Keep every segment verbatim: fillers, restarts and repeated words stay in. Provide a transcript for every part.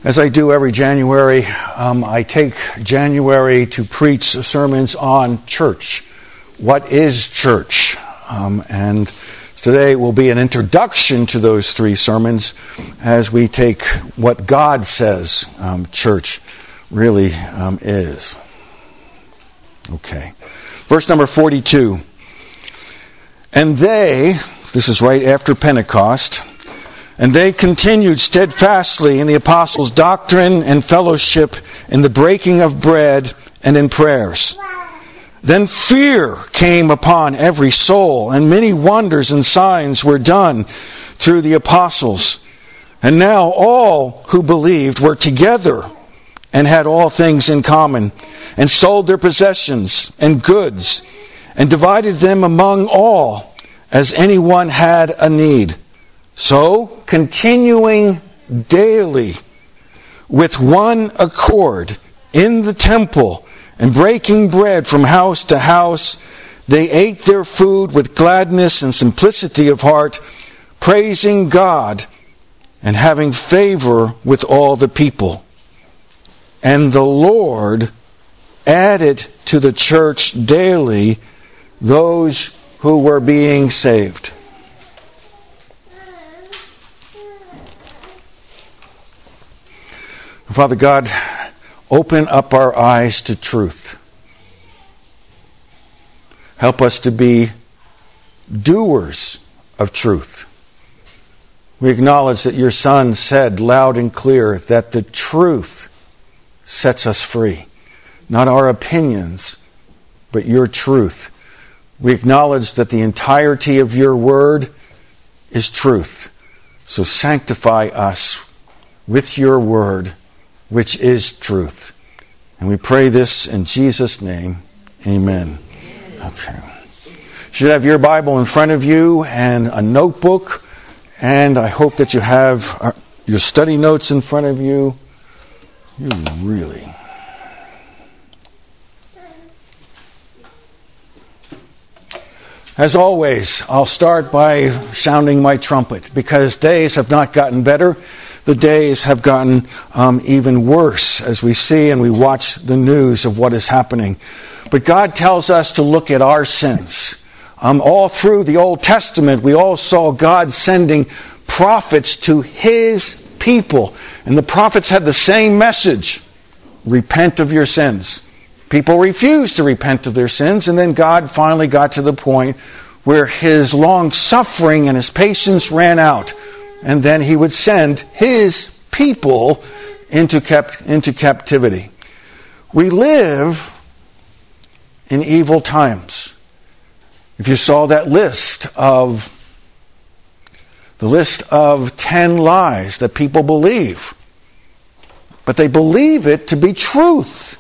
As I do every January, um, I take January to preach sermons on church. What is church? Um, and today will be an introduction to those three sermons as we take what God says um, church really um, is. Okay. Verse number forty-two. And they, this is right after Pentecost, and they continued steadfastly in the apostles' doctrine and fellowship, in the breaking of bread and in prayers. Then fear came upon every soul, and many wonders and signs were done through the apostles. And now all who believed were together and had all things in common, and sold their possessions and goods, and divided them among all, as anyone had a need. So, continuing daily with one accord in the temple and breaking bread from house to house, they ate their food with gladness and simplicity of heart, praising God and having favor with all the people. And the Lord added to the church daily those who were being saved. Father God, open up our eyes to truth. Help us to be doers of truth. We acknowledge that your Son said loud and clear that the truth sets us free. Not our opinions, but your truth. We acknowledge that the entirety of your word is truth. So sanctify us with your word, which is truth. And we pray this in Jesus' name. Amen. Okay. You should have your Bible in front of you and a notebook. And I hope that you have your study notes in front of you. You really... As always, I'll start by sounding my trumpet, because days have not gotten better. The days have gotten um, even worse as we see and we watch the news of what is happening. But God tells us to look at our sins. Um, all through the Old Testament, we all saw God sending prophets to His people. And the prophets had the same message: repent of your sins. People refused to repent of their sins, and then God finally got to the point where His long suffering and His patience ran out. And then He would send His people into cap- into captivity. We live in evil times. If you saw that list of the list of ten lies that people believe, but they believe it to be truth.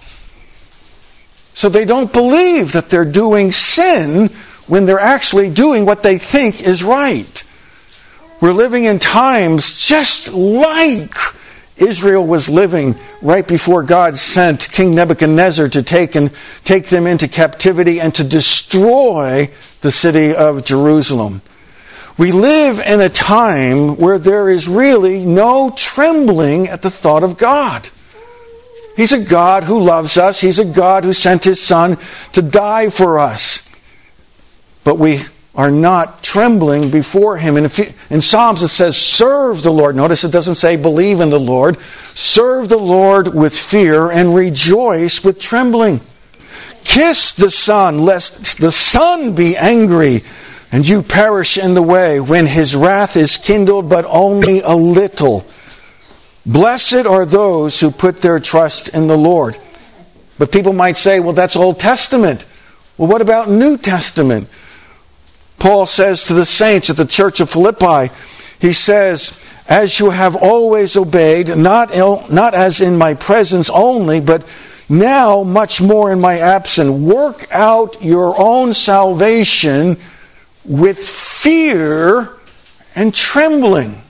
So they don't believe that they're doing sin when they're actually doing what they think is right. We're living in times just like Israel was living right before God sent King Nebuchadnezzar to take and take them into captivity and to destroy the city of Jerusalem. We live in a time where there is really no trembling at the thought of God. He's a God who loves us. He's a God who sent His Son to die for us. But we are not trembling before Him. And in Psalms it says, serve the Lord. Notice it doesn't say believe in the Lord. Serve the Lord with fear and rejoice with trembling. Kiss the Son, lest the Son be angry and you perish in the way, when His wrath is kindled but only a little. Blessed are those who put their trust in the Lord. But people might say, well, that's Old Testament. Well, what about New Testament? Paul says to the saints at the church of Philippi, he says, as you have always obeyed, not, il- not as in my presence only, but now much more in my absence, work out your own salvation with fear and trembling.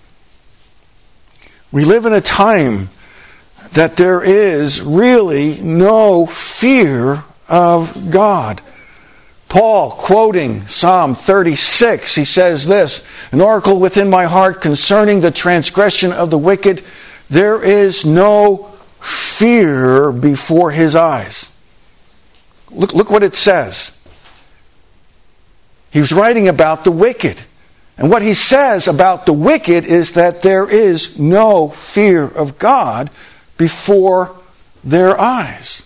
We live in a time that there is really no fear of God. Paul, quoting Psalm thirty-six, he says this, an oracle within my heart concerning the transgression of the wicked, there is no fear before his eyes. Look, look what it says. He was writing about the wicked. And what he says about the wicked is that there is no fear of God before their eyes.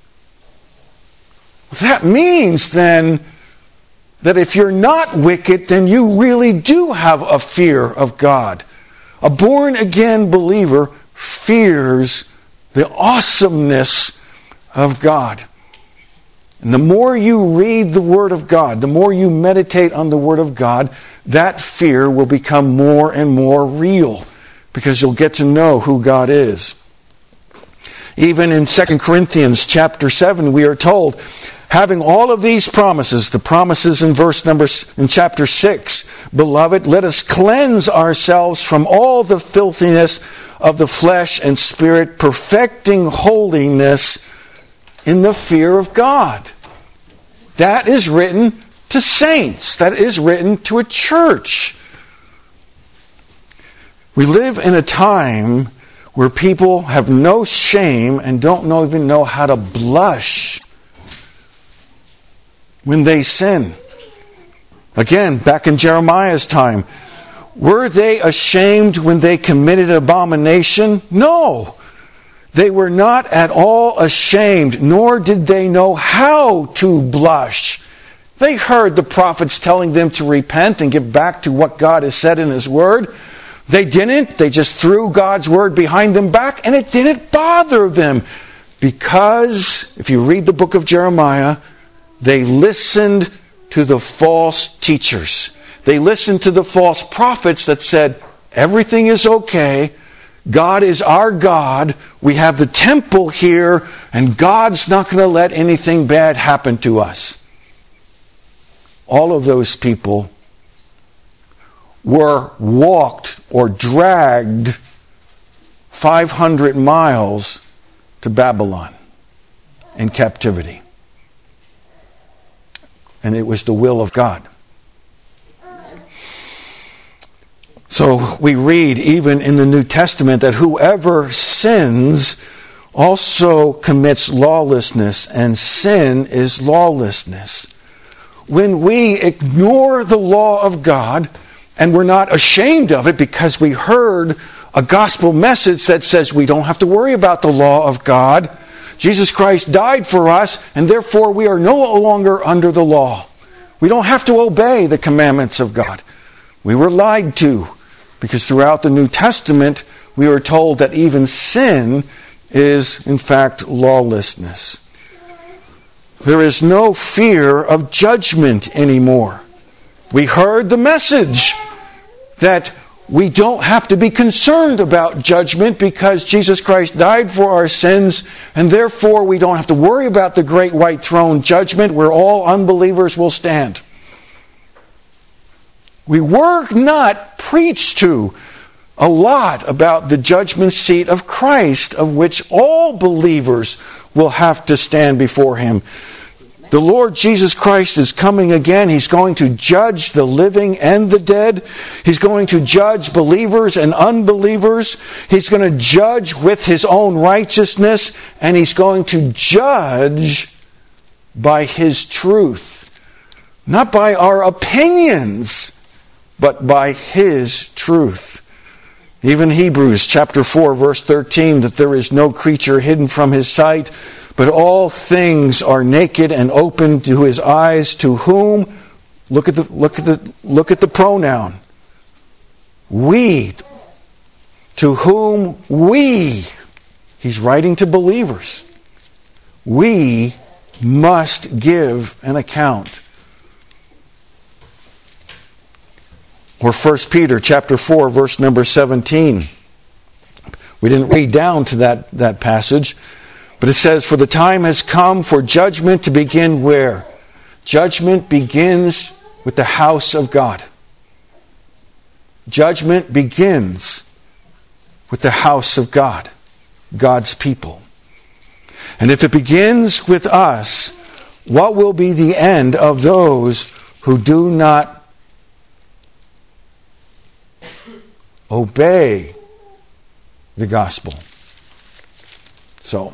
That means then that if you're not wicked, then you really do have a fear of God. A born-again believer fears the awesomeness of God. And the more you read the Word of God, the more you meditate on the Word of God, that fear will become more and more real because you'll get to know who God is. Even in Second Corinthians chapter seven, we are told, having all of these promises, the promises in verse number in chapter six, beloved, let us cleanse ourselves from all the filthiness of the flesh and spirit, perfecting holiness in the fear of God. That is written to saints. That is written to a church. We live in a time where people have no shame and don't know, even know how to blush when they sin. Again, back in Jeremiah's time, were they ashamed when they committed abomination? No. They were not at all ashamed, nor did they know how to blush. They heard the prophets telling them to repent and get back to what God has said in His Word. They didn't. They just threw God's Word behind them back, and it didn't bother them. Because, if you read the book of Jeremiah, they listened to the false teachers. They listened to the false prophets that said, everything is okay. God is our God. We have the temple here, and God's not going to let anything bad happen to us. All of those people were walked or dragged five hundred miles to Babylon in captivity. And it was the will of God. So we read even in the New Testament that whoever sins also commits lawlessness, and sin is lawlessness. When we ignore the law of God, and we're not ashamed of it because we heard a gospel message that says we don't have to worry about the law of God. Jesus Christ died for us, and therefore we are no longer under the law. We don't have to obey the commandments of God. We were lied to, because throughout the New Testament we were told that even sin is in fact lawlessness. There is no fear of judgment anymore. We heard the message that we don't have to be concerned about judgment because Jesus Christ died for our sins, and therefore we don't have to worry about the great white throne judgment where all unbelievers will stand. We were not preached to a lot about the judgment seat of Christ, of which all believers will have to stand before Him. The Lord Jesus Christ is coming again. He's going to judge the living and the dead. He's going to judge believers and unbelievers. He's going to judge with His own righteousness, and He's going to judge by His truth. Not by our opinions, but by His truth. Even Hebrews chapter four, verse thirteen, that there is no creature hidden from His sight, but all things are naked and open to His eyes, to whom, look at the look at the look at the pronoun. We, to whom we, He's writing to believers. We must give an account. Or First Peter chapter four, verse number seventeen. We didn't read down to that, that passage, but it says, for the time has come for judgment to begin where? Judgment begins with the house of God. Judgment begins with the house of God, God's people. And if it begins with us, what will be the end of those who do not obey the gospel. So,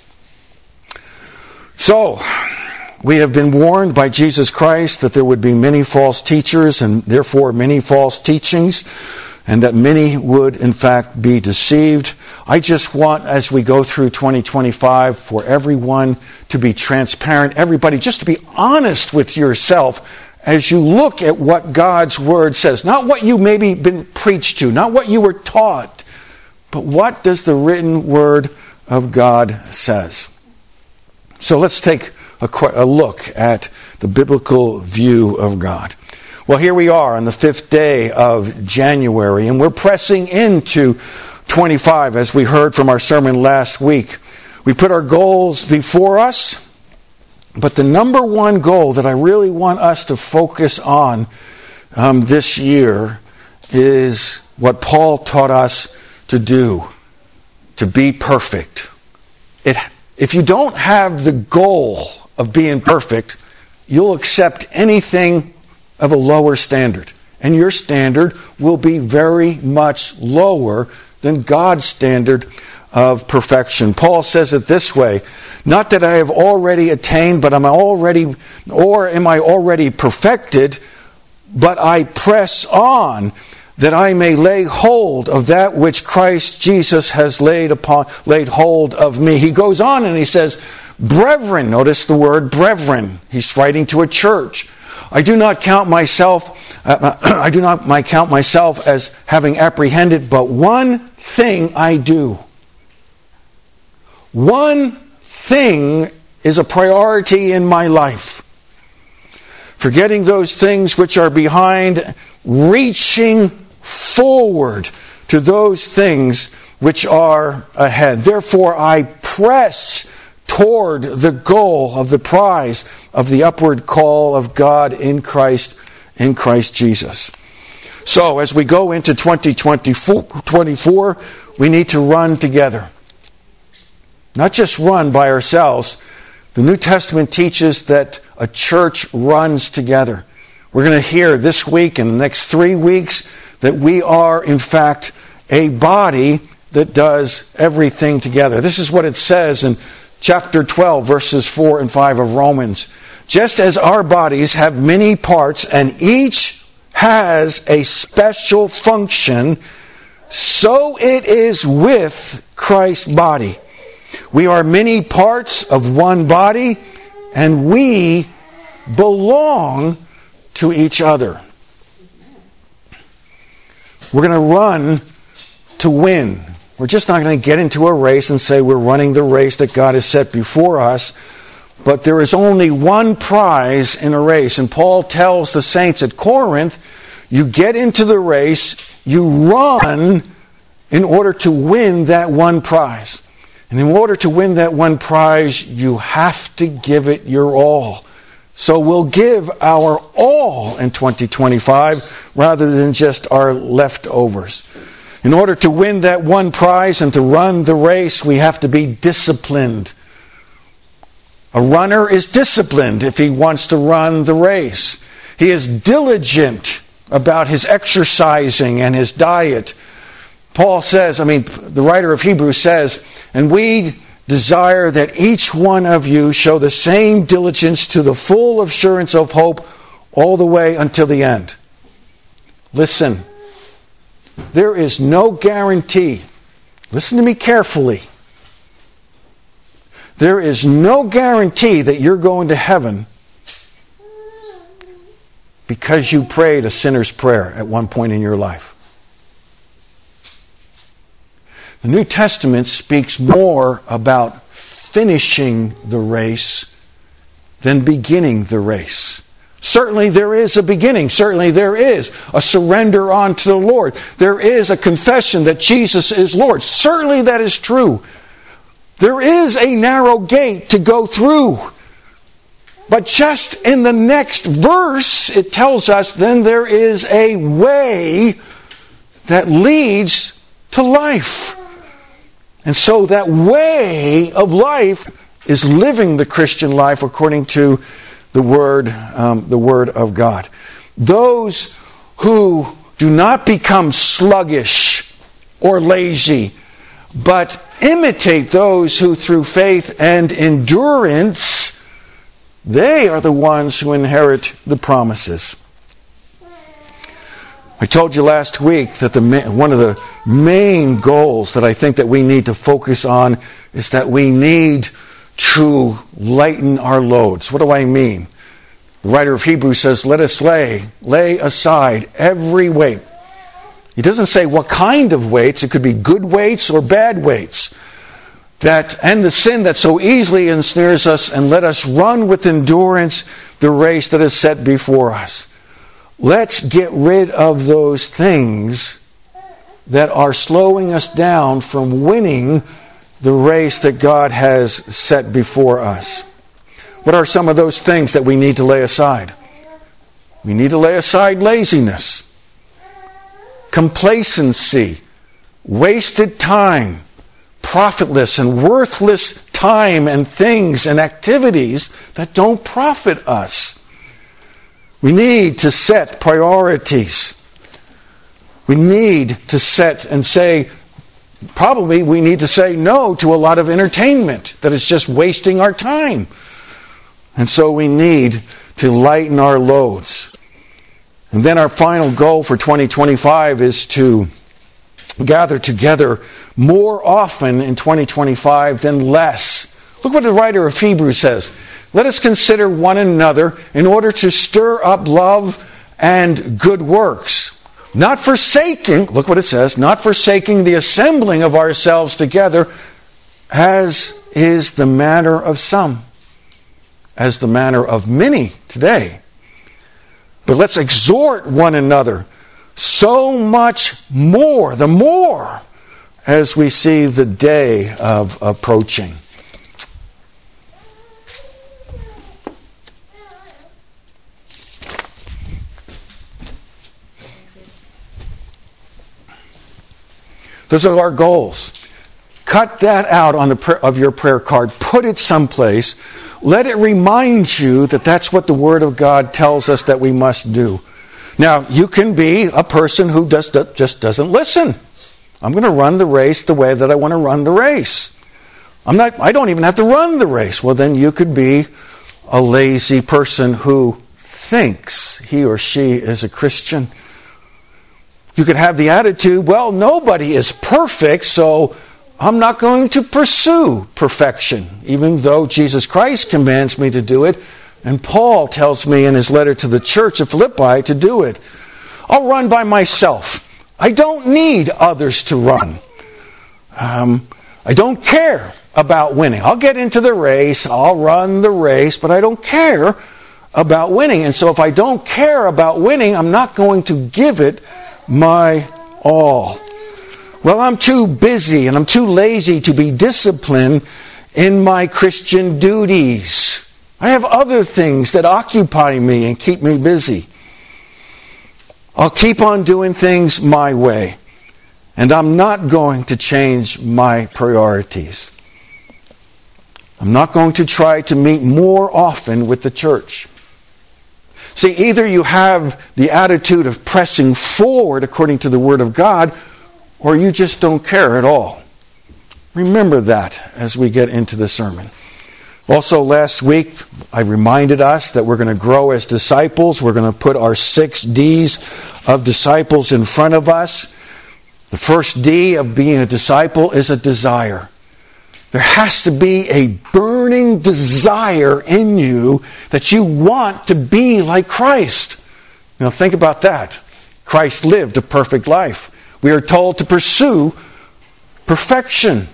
so we have been warned by Jesus Christ that there would be many false teachers and therefore many false teachings, and that many would in fact be deceived. I just want, as we go through twenty twenty-five, for everyone to be transparent, everybody just to be honest with yourself as you look at what God's Word says. Not what you maybe been preached to, not what you were taught, but what does the written Word of God says. So let's take a, a look at the biblical view of God. Well, here we are on the fifth day of January, and we're pressing into twenty-five, as we heard from our sermon last week. We put our goals before us, but the number one goal that I really want us to focus on um, this year is what Paul taught us to do, to be perfect. It, if you don't have the goal of being perfect, you'll accept anything of a lower standard. And your standard will be very much lower than God's standard of perfection. Paul says it this way: not that I have already attained, but am I already, or am I already perfected, but I press on that I may lay hold of that which Christ Jesus has laid upon, laid hold of me. He goes on and he says, brethren, notice the word brethren. He's writing to a church. I do not count myself, uh, I do not my count myself as having apprehended, but one thing I do. One thing is a priority in my life. Forgetting those things which are behind, reaching forward to those things which are ahead. Therefore, I press toward the goal of the prize of the upward call of God in Christ, in Christ Jesus. So, as we go into twenty twenty-four, we need to run together. Not just run by ourselves. The New Testament teaches that a church runs together. We're going to hear this week and the next three weeks that we are, in fact, a body that does everything together. This is what it says in chapter twelve, verses four and five of Romans. Just as our bodies have many parts and each has a special function, so it is with Christ's body. We are many parts of one body, and we belong to each other. We're going to run to win. We're just not going to get into a race and say we're running the race that God has set before us. But there is only one prize in a race. And Paul tells the saints at Corinth, you get into the race, you run in order to win that one prize. And in order to win that one prize, you have to give it your all. So we'll give our all in twenty twenty-five rather than just our leftovers. In order to win that one prize and to run the race, we have to be disciplined. A runner is disciplined if he wants to run the race. He is diligent about his exercising and his diet. Paul says, I mean, the writer of Hebrews says, and we desire that each one of you show the same diligence to the full assurance of hope all the way until the end. Listen, there is no guarantee. Listen to me carefully. There is no guarantee that you're going to heaven because you prayed a sinner's prayer at one point in your life. The New Testament speaks more about finishing the race than beginning the race. Certainly there is a beginning. Certainly there is a surrender unto the Lord. There is a confession that Jesus is Lord. Certainly that is true. There is a narrow gate to go through. But just in the next verse, it tells us then there is a way that leads to life. And so that way of life is living the Christian life according to the Word, um, the Word of God. Those who do not become sluggish or lazy but imitate those who through faith and endurance, they are the ones who inherit the promises. I told you last week that the one of the main goals that I think that we need to focus on is that we need to lighten our loads. What do I mean? The writer of Hebrews says, let us lay, lay aside every weight. He doesn't say what kind of weights. It could be good weights or bad weights. That and the sin that so easily ensnares us, and let us run with endurance the race that is set before us. Let's get rid of those things that are slowing us down from winning the race that God has set before us. What are some of those things that we need to lay aside? We need to lay aside laziness, complacency, wasted time, profitless and worthless time and things and activities that don't profit us. We need to set priorities. We need to set and say, probably we need to say no to a lot of entertainment that is just wasting our time. And so we need to lighten our loads. And then our final goal for twenty twenty-five is to gather together more often in twenty twenty-five than less. Look what the writer of Hebrews says. Let us consider one another in order to stir up love and good works. Not forsaking, look what it says, not forsaking the assembling of ourselves together, as is the manner of some, as the manner of many today. But let's exhort one another so much more, the more, as we see the day of approaching. Those are our goals. Cut that out on the pr- of your prayer card. Put it someplace. Let it remind you that that's what the Word of God tells us that we must do. Now, you can be a person who just, just doesn't listen. I'm going to run the race the way that I want to run the race. I'm not, I don't even have to run the race. Well, then you could be a lazy person who thinks he or she is a Christian. You could have the attitude, well, nobody is perfect, so I'm not going to pursue perfection, even though Jesus Christ commands me to do it, and Paul tells me in his letter to the church of Philippi to do it. I'll run by myself. I don't need others to run. Um, I don't care about winning. I'll get into the race, I'll run the race, but I don't care about winning. And so if I don't care about winning, I'm not going to give it my all. Well, I'm too busy and I'm too lazy to be disciplined in my Christian duties. I have other things that occupy me and keep me busy. I'll keep on doing things my way, and I'm not going to change my priorities. I'm not going to try to meet more often with the church. See, either you have the attitude of pressing forward according to the Word of God, or you just don't care at all. Remember that as we get into the sermon. Also, last week, I reminded us that we're going to grow as disciples. We're going to put our six D's of disciples in front of us. The first D of being a disciple is a desire. There has to be a burning desire in you that you want to be like Christ. Now think about that. Christ lived a perfect life. We are told to pursue perfection.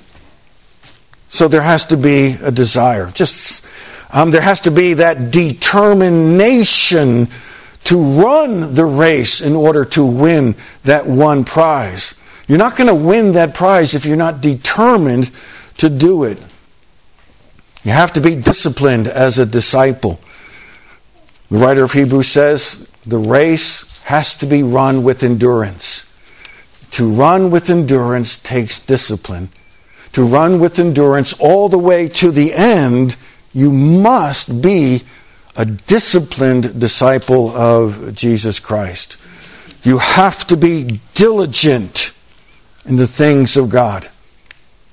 So there has to be a desire. Just um, there has to be that determination to run the race in order to win that one prize. You're not going to win that prize if you're not determined to do it. You have to be disciplined as a disciple. The writer of Hebrews says the race has to be run with endurance. To run with endurance takes discipline. To run with endurance all the way to the end, you must be a disciplined disciple of Jesus Christ. You have to be diligent in the things of God.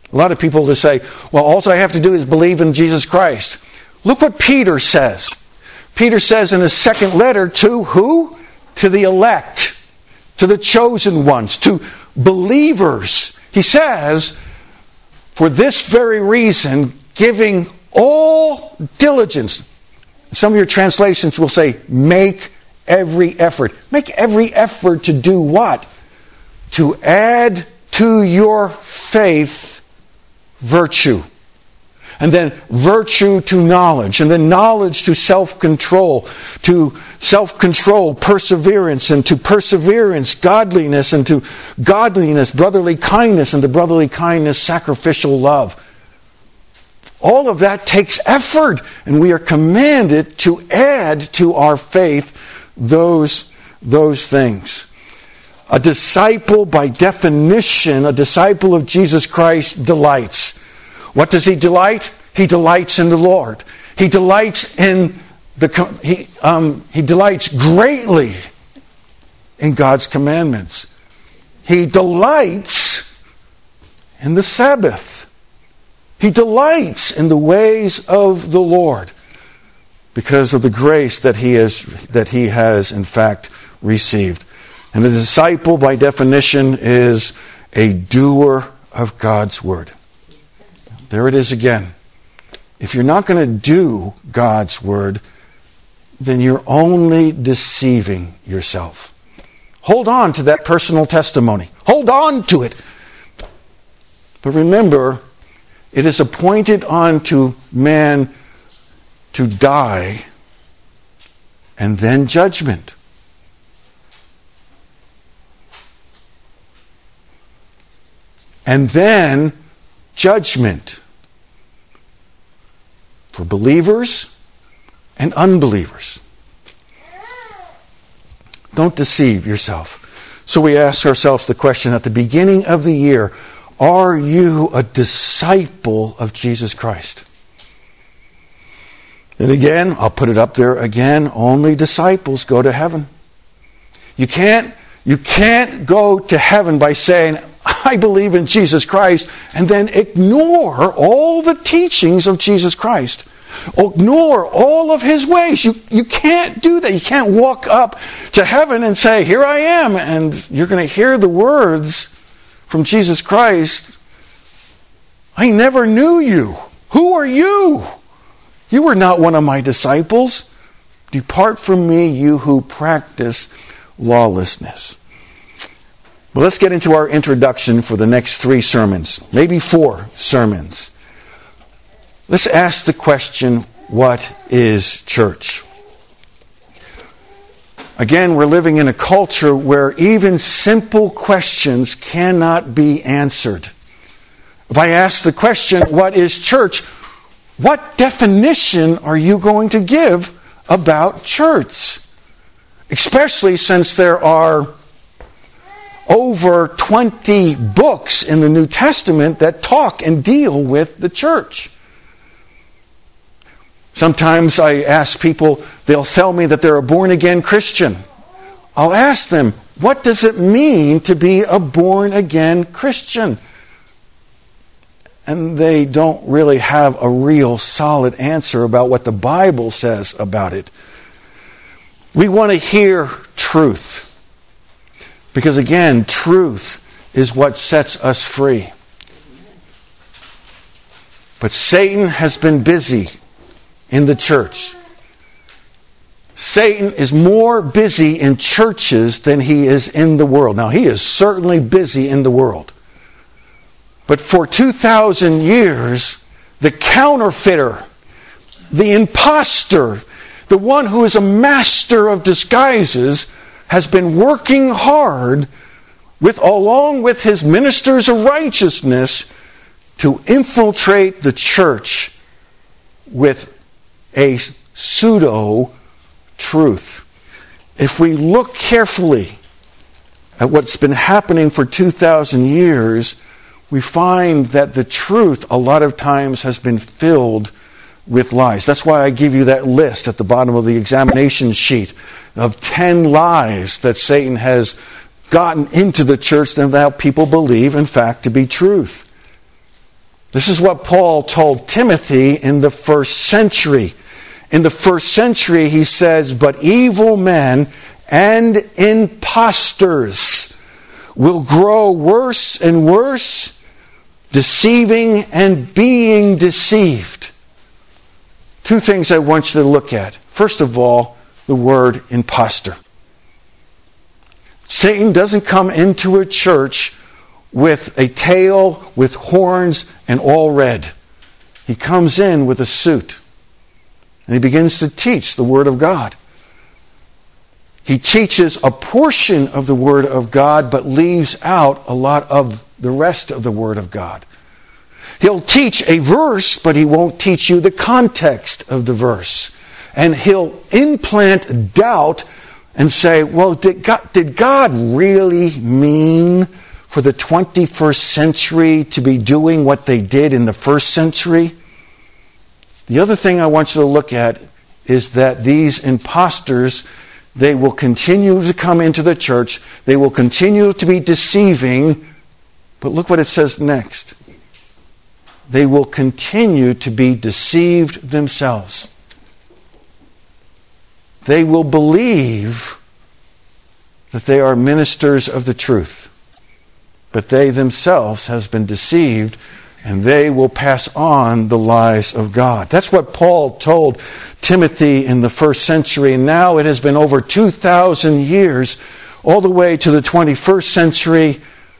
A lot of people just say, well, all I have to do is believe in Jesus Christ. Look what Peter says. Peter says in his second letter to who? To the elect, to the chosen ones, to believers. He says, for this very reason, giving all diligence. Some of your translations will say, make every effort. Make every effort to do what? To add to your faith virtue. And then virtue to knowledge. And then knowledge to self-control. To self-control, perseverance. And to perseverance, godliness. And to godliness, brotherly kindness. And to brotherly kindness, sacrificial love. All of that takes effort. And we are commanded to add to our faith those, those things. A disciple, by definition, a disciple of Jesus Christ delights. What does he delight? He delights in the Lord. He delights in the he um, he delights greatly in God's commandments. He delights in the Sabbath. He delights in the ways of the Lord because of the grace that he has that he has in fact received. And a disciple, by definition, is a doer of God's word. There it is again. If you're not going to do God's word, then you're only deceiving yourself. Hold on to that personal testimony. Hold on to it. But remember, it is appointed unto man to die and then judgment. And then judgment for believers and unbelievers. Don't deceive yourself. So we ask ourselves the question at the beginning of the year, are you a disciple of Jesus Christ? And again, I'll put it up there again, only disciples go to heaven. You can't, you can't go to heaven by saying, I believe in Jesus Christ, and then ignore all the teachings of Jesus Christ. Ignore all of his ways. You, you can't do that. You can't walk up to heaven and say, here I am, and you're going to hear the words from Jesus Christ, I never knew you. Who are you? You were not one of my disciples. Depart from me, you who practice lawlessness. Well, let's get into our introduction for the next three sermons, maybe four sermons. Let's ask the question, what is church? Again, we're living in a culture where even simple questions cannot be answered. If I ask the question, what is church? What definition are you going to give about church? Especially since there are over twenty books in the New Testament that talk and deal with the church. Sometimes I ask people, they'll tell me that they're a born-again Christian. I'll ask them, what does it mean to be a born-again Christian? And they don't really have a real solid answer about what the Bible says about it. We want to hear truth. Because again, truth is what sets us free. But Satan has been busy in the church. Satan is more busy in churches than he is in the world. Now, he is certainly busy in the world. But for two thousand years, the counterfeiter, the imposter, the one who is a master of disguises, has been working hard with, along with his ministers of righteousness, to infiltrate the church with a pseudo-truth. If we look carefully at what's been happening for two thousand years, we find that the truth a lot of times has been filled with lies. That's why I give you that list at the bottom of the examination sheet of ten lies that Satan has gotten into the church that now people believe, in fact, to be truth. This is what Paul told Timothy in the first century. In the first century, he says, "But evil men and impostors will grow worse and worse, deceiving and being deceived." Two things I want you to look at. First of all, the word impostor. Satan doesn't come into a church with a tail, with horns, and all red. He comes in with a suit. And he begins to teach the Word of God. He teaches a portion of the Word of God, but leaves out a lot of the rest of the Word of God. He'll teach a verse, but he won't teach you the context of the verse. And he'll implant doubt and say, well, did God, did God really mean for the twenty-first century to be doing what they did in the first century? The other thing I want you to look at is that these imposters, they will continue to come into the church. They will continue to be deceiving. But look what it says next. They will continue to be deceived themselves. They will believe that they are ministers of the truth, but they themselves have been deceived, and they will pass on the lies of God. That's what Paul told Timothy in the first century, and now it has been over two thousand years, all the way to the twenty-first century,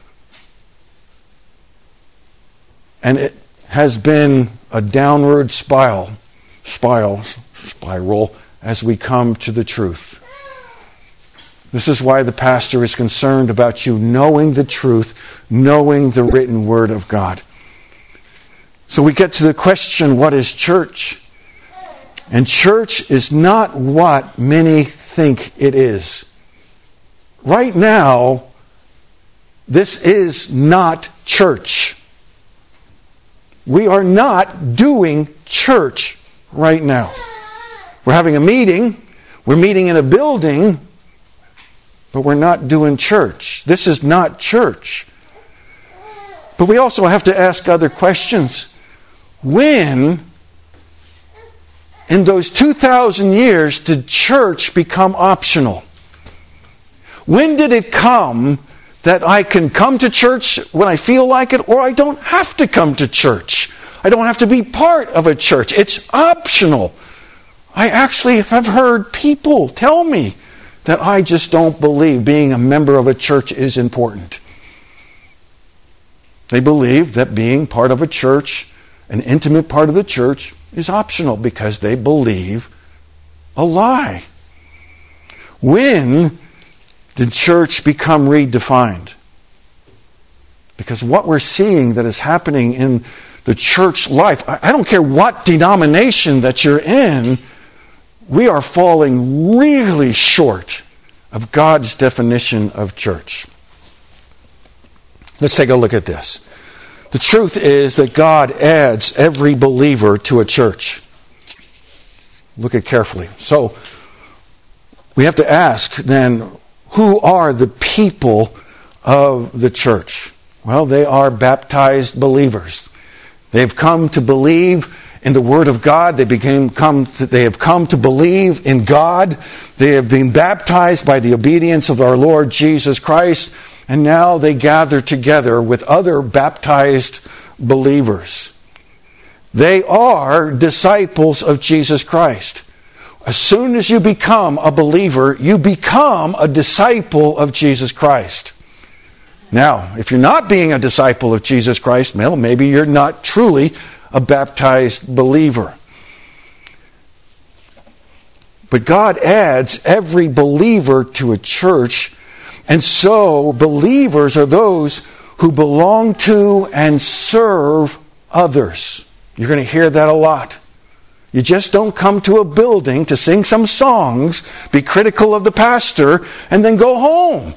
and it has been a downward spiral, spiral, spiral, as we come to the truth. This is why the pastor is concerned about you knowing the truth, knowing the written Word of God. So we get to the question, what is church? And church is not what many think it is. Right now, this is not church. We are not doing church right now. We're having a meeting. We're meeting in a building. But we're not doing church. This is not church. But we also have to ask other questions. When, in those two thousand years, did church become optional? When did it come that I can come to church when I feel like it, or I don't have to come to church? I don't have to be part of a church. It's optional. I actually have heard people tell me that I just don't believe being a member of a church is important. They believe that being part of a church, an intimate part of the church, is optional because they believe a lie. When did church become redefined? Because what we're seeing that is happening in the church life, I don't care what denomination that you're in, we are falling really short of God's definition of church. Let's take a look at this. The truth is that God adds every believer to a church. Look at carefully. So, we have to ask then, who are the people of the church? Well, they are baptized believers. They've come to believe in the Word of God. They became come to, they have come to believe in God. They have been baptized by the obedience of our Lord Jesus Christ, and now they gather together with other baptized believers. They are disciples of Jesus Christ. As soon as you become a believer, you become a disciple of Jesus Christ. Now, if you're not being a disciple of Jesus Christ, well, maybe you're not truly a baptized believer. But God adds every believer to a church, and so believers are those who belong to and serve others. You're going to hear that a lot. You just don't come to a building to sing some songs, be critical of the pastor, and then go home.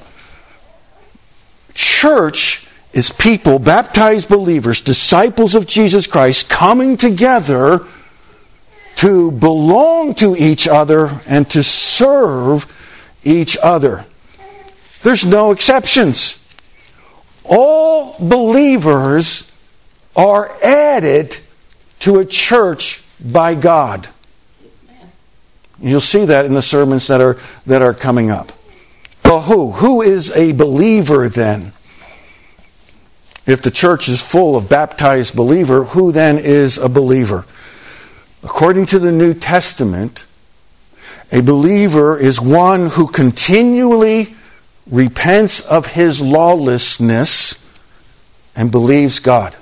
Church is people, baptized believers, disciples of Jesus Christ, coming together to belong to each other and to serve each other. There's no exceptions. All believers are added to a church by God. You'll see that in the sermons that are that are coming up. Well, who? Who is a believer then? If the church is full of baptized believer, who then is a believer? According to the New Testament, a believer is one who continually repents of his lawlessness and believes God.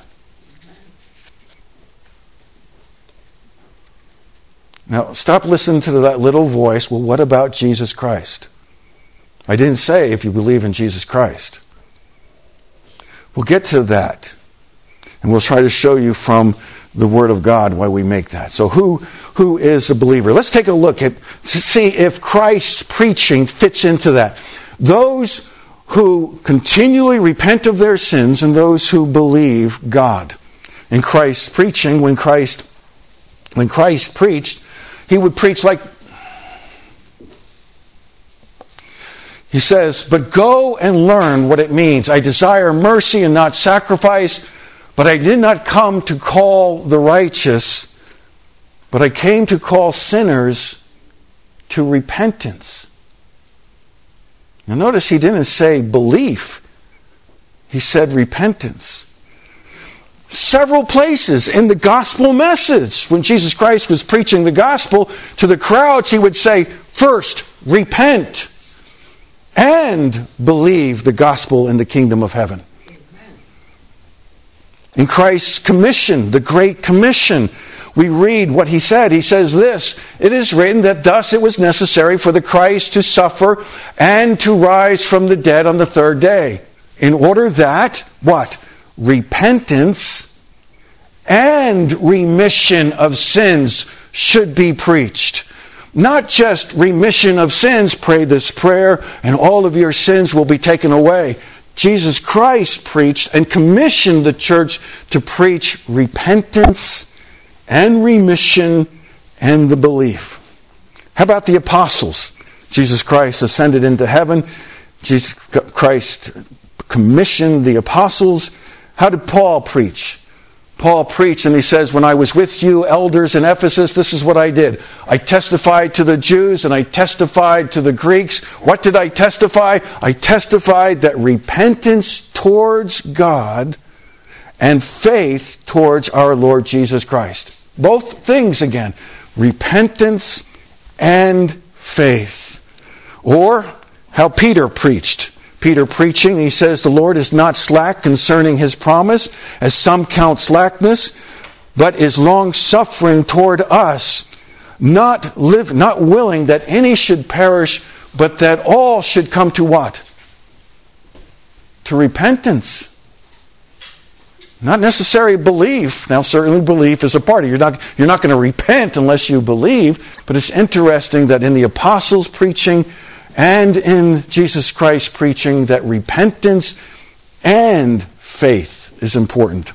Now, stop listening to that little voice. Well, what about Jesus Christ? I didn't say if you believe in Jesus Christ. We'll get to that. And we'll try to show you from the Word of God why we make that. So who, who is a believer? Let's take a look at, to see if Christ's preaching fits into that. Those who continually repent of their sins and those who believe God. In Christ's preaching, when Christ, when Christ preached, he would preach like, he says, but go and learn what it means. I desire mercy and not sacrifice, but I did not come to call the righteous, but I came to call sinners to repentance. Now notice he didn't say belief. He said repentance. Several places in the gospel message, when Jesus Christ was preaching the gospel to the crowds, he would say, first, repent and believe the gospel in the kingdom of heaven. In Christ's commission, the Great Commission, we read what he said. He says this, it is written that thus it was necessary for the Christ to suffer and to rise from the dead on the third day, in order that, what? Repentance and remission of sins should be preached. Not just remission of sins, pray this prayer, and all of your sins will be taken away. Jesus Christ preached and commissioned the church to preach repentance and remission and the belief. How about the apostles? Jesus Christ ascended into heaven. Jesus Christ commissioned the apostles. How did Paul preach? Paul preached and he says, when I was with you, elders in Ephesus, this is what I did. I testified to the Jews and I testified to the Greeks. What did I testify? I testified that repentance towards God and faith towards our Lord Jesus Christ. Both things again. Repentance and faith. Or how Peter preached. Peter preaching, he says, the Lord is not slack concerning his promise, as some count slackness, but is long-suffering toward us, not live, not willing that any should perish, but that all should come to what? To repentance. Not necessarily belief. Now, certainly belief is a part of it. You're not, you're not going to repent unless you believe, but it's interesting that in the apostles' preaching and in Jesus Christ's preaching that repentance and faith is important.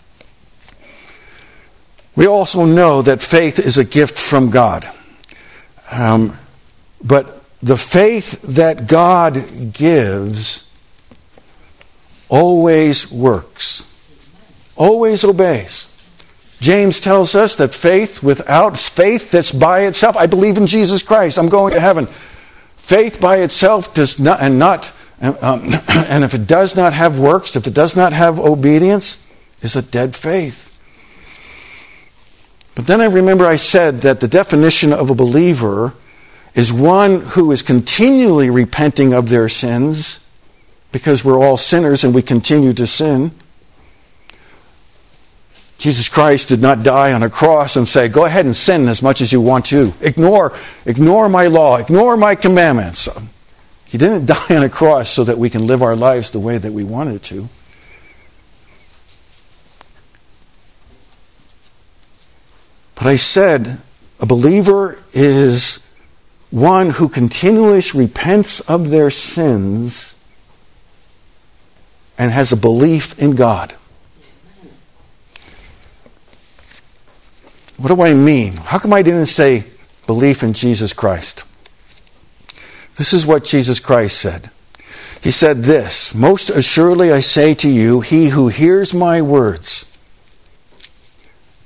We also know that faith is a gift from God. Um, but the faith that God gives always works, always obeys. James tells us that faith without faith that's by itself, I believe in Jesus Christ, I'm going to heaven. Faith by itself does not, and not, um, and if it does not have works, if it does not have obedience, is a dead faith. But then I remember I said that the definition of a believer is one who is continually repenting of their sins, because we're all sinners and we continue to sin. Jesus Christ did not die on a cross and say, go ahead and sin as much as you want to. Ignore, ignore my law, ignore my commandments. He didn't die on a cross so that we can live our lives the way that we wanted to. But I said, a believer is one who continually repents of their sins and has a belief in God. What do I mean? How come I didn't say belief in Jesus Christ? This is what Jesus Christ said. He said this, most assuredly I say to you, he who hears my words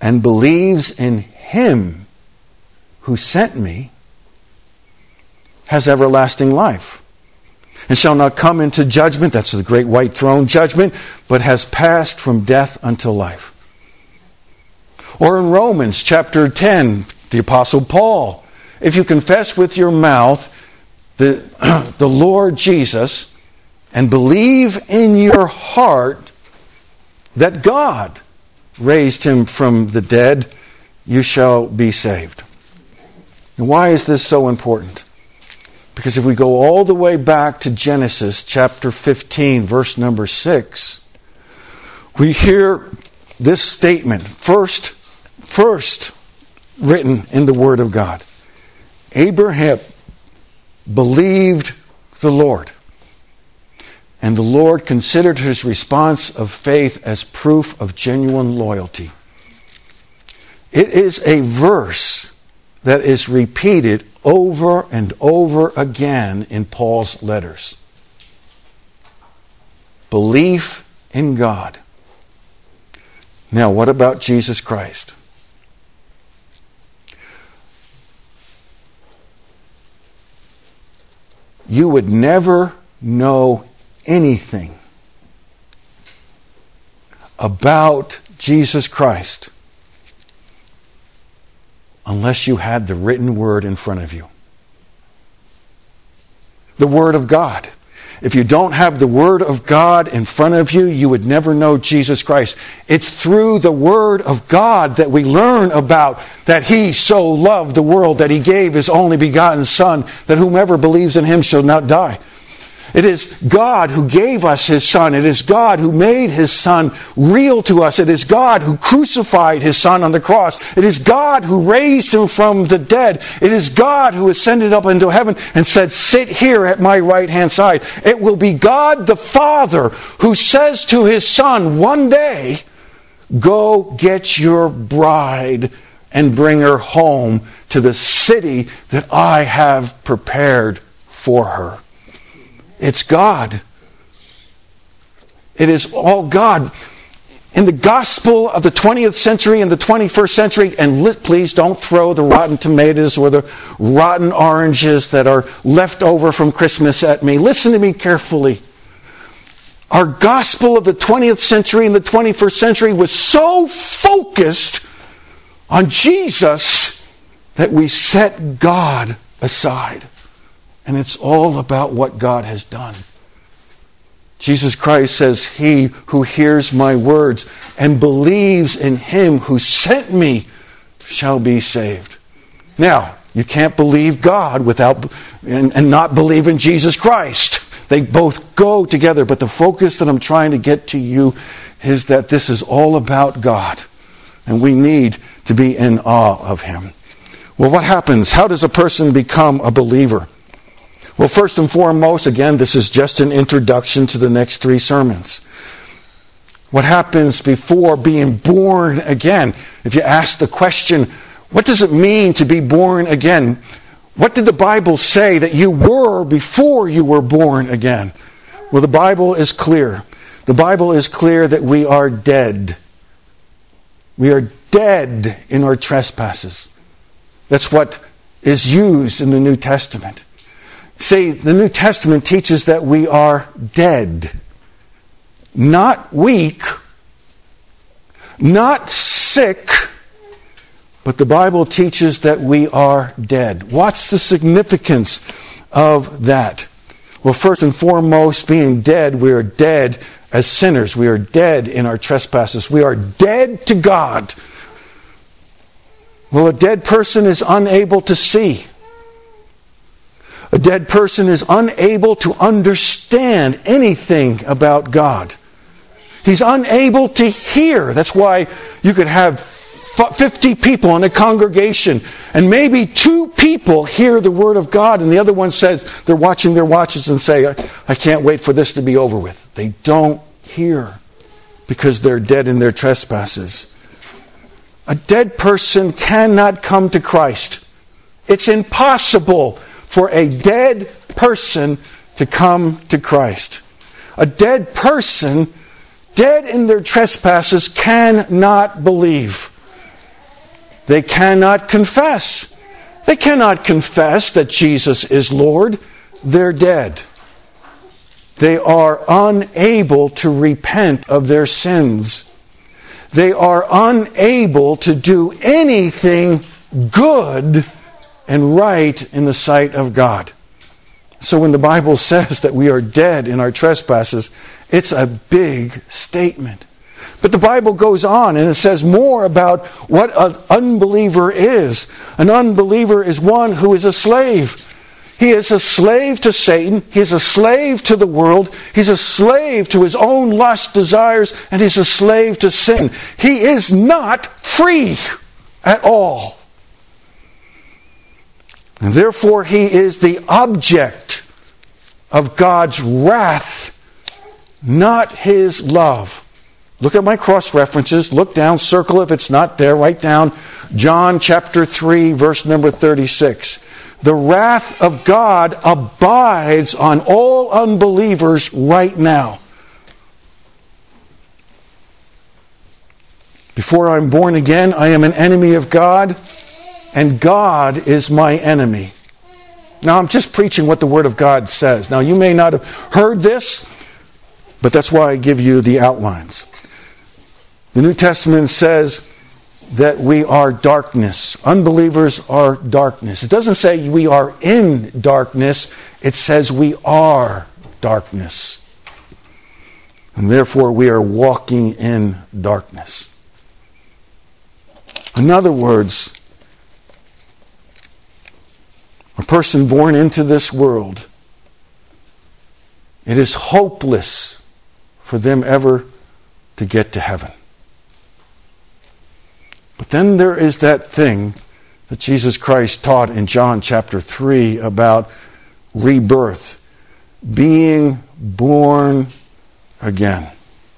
and believes in him who sent me has everlasting life, and shall not come into judgment, that's the great white throne judgment, but has passed from death unto life. Or in Romans chapter ten, the Apostle Paul, if you confess with your mouth the, the Lord Jesus and believe in your heart that God raised him from the dead, you shall be saved. And why is this so important? Because if we go all the way back to Genesis chapter fifteen, verse number six, we hear this statement, first, first written in the Word of God. Abraham believed the Lord, and the Lord considered his response of faith as proof of genuine loyalty. It is a verse that is repeated over and over again in Paul's letters. Belief in God. Now, what about Jesus Christ? You would never know anything about Jesus Christ unless you had the written word in front of you. The Word of God. If you don't have the Word of God in front of you, you would never know Jesus Christ. It's through the Word of God that we learn about that He so loved the world that He gave His only begotten Son, that whomever believes in Him shall not die. It is God who gave us His Son. It is God who made His Son real to us. It is God who crucified His Son on the cross. It is God who raised Him from the dead. It is God who ascended up into heaven and said, sit here at my right hand side. It will be God the Father who says to His Son one day, go get your bride and bring her home to the city that I have prepared for her. It's God. It is all God. In the gospel of the twentieth century and the twenty-first century, and li- please don't throw the rotten tomatoes or the rotten oranges that are left over from Christmas at me. Listen to me carefully. Our gospel of the twentieth century and the twenty-first century was so focused on Jesus that we set God aside. And it's all about what God has done. Jesus Christ says, he who hears my words and believes in him who sent me shall be saved. Now, you can't believe God without and, and not believe in Jesus Christ. They both go together. But the focus that I'm trying to get to you is that this is all about God. And we need to be in awe of him. Well, what happens? How does a person become a believer? Well, first and foremost, again, this is just an introduction to the next three sermons. What happens before being born again? If you ask the question, what does it mean to be born again? What did the Bible say that you were before you were born again? Well, the Bible is clear. The Bible is clear that we are dead. We are dead in our trespasses. That's what is used in the New Testament. See, the New Testament teaches that we are dead. Not weak, not sick, but the Bible teaches that we are dead. What's the significance of that? Well, first and foremost, being dead, we are dead as sinners. We are dead in our trespasses. We are dead to God. Well, a dead person is unable to see. A dead person is unable to understand anything about God. He's unable to hear. That's why you could have fifty people in a congregation and maybe two people hear the Word of God and the other one says they're watching their watches and say, I can't wait for this to be over with. They don't hear because they're dead in their trespasses. A dead person cannot come to Christ. It's impossible for a dead person to come to Christ. A dead person, dead in their trespasses, cannot believe. They cannot confess. They cannot confess that Jesus is Lord. They're dead. They are unable to repent of their sins. They are unable to do anything good and right in the sight of God. So when the Bible says that we are dead in our trespasses, it's a big statement. But the Bible goes on and it says more about what an unbeliever is. An unbeliever is one who is a slave. He is a slave to Satan. He is a slave to the world. He's a slave to his own lust, desires, and he's a slave to sin. He is not free at all. And therefore, he is the object of God's wrath, not his love. Look at my cross references. Look down, circle if it's not there. Write down John chapter three, verse number thirty-six. The wrath of God abides on all unbelievers right now. Before I'm born again, I am an enemy of God, and God is my enemy. Now, I'm just preaching what the Word of God says. Now, you may not have heard this, but that's why I give you the outlines. The New Testament says that we are darkness. Unbelievers are darkness. It doesn't say we are in darkness. It says we are darkness. And therefore we are walking in darkness. In other words, a person born into this world, it is hopeless for them ever to get to heaven. But then there is that thing that Jesus Christ taught in John chapter three about rebirth, being born again.